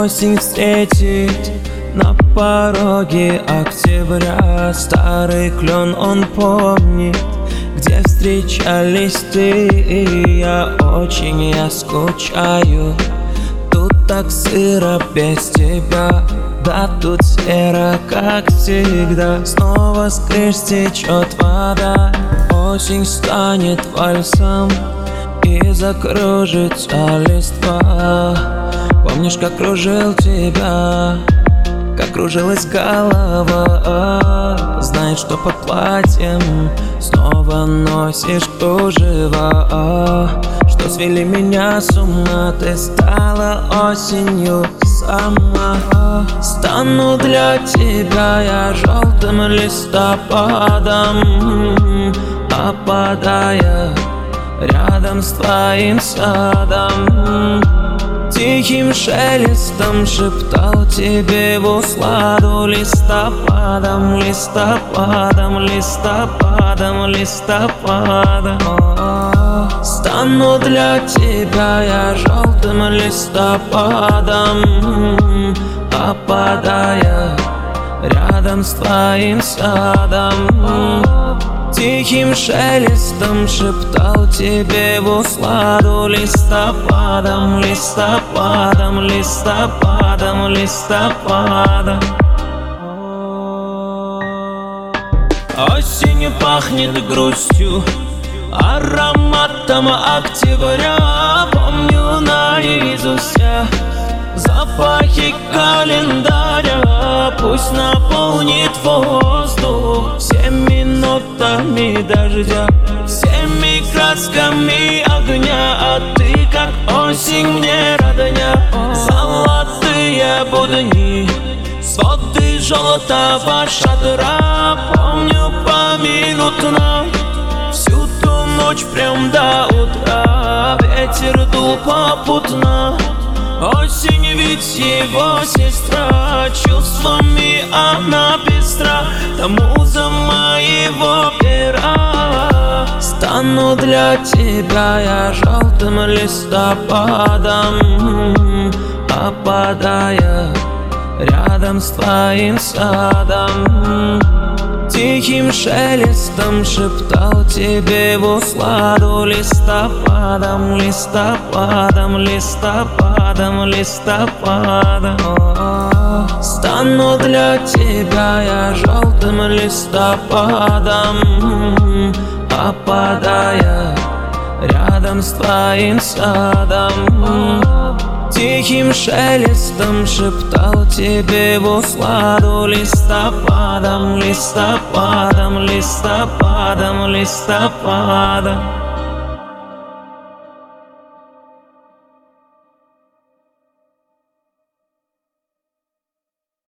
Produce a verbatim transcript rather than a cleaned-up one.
осень встретить на пороге октября. Старый клен он помнит, где встречались ты и я. Очень я скучаю, тут так сыро без тебя. Да тут серо, как всегда. Снова с крыш течет вода. Осень станет вальсом и закружится листва. Помнишь, как кружил тебя, как кружилась голова? Знаешь, что под платьем снова носишь кружева, что свели меня с ума. Ты стала осенью сама. Стану для тебя я желтым листопадом, опадая рядом с твоим садом. Тихим шелестом шептал тебе в усладу. Листопадом, листопадом, листопадом, листопадом. Стану для тебя я желтым листопадом, опадая рядом с твоим садом. Тихим шелестом шептал тебе в усладу. Листопадом, листопадом, листопадом, листопадом. Осенью пахнет грустью, ароматом октября. Помню наизусть я запахи календаря. Пусть наполнит воздух всеми нотами дождя, всеми красками огня. А ты, как осень, мне родня. Золотые будни, своды желтого шатра. Помню поминутно всю ту ночь прям до утра. Ветер дул попутно, осень ведь его сестра. Чувствами она пестра, тому за моего пера. Стану для тебя я желтым листопадом, опадая рядом с твоим садом. Тихим шелестом шептал тебе в усладу. Листопадом, листопадом, листопадом, листопадом. Стану для тебя я желтым листопадом, опадая рядом с твоим садом. Тихим шелестом шептал тебе в усладу. Листопадом, листопадом, листопадом, листопадом.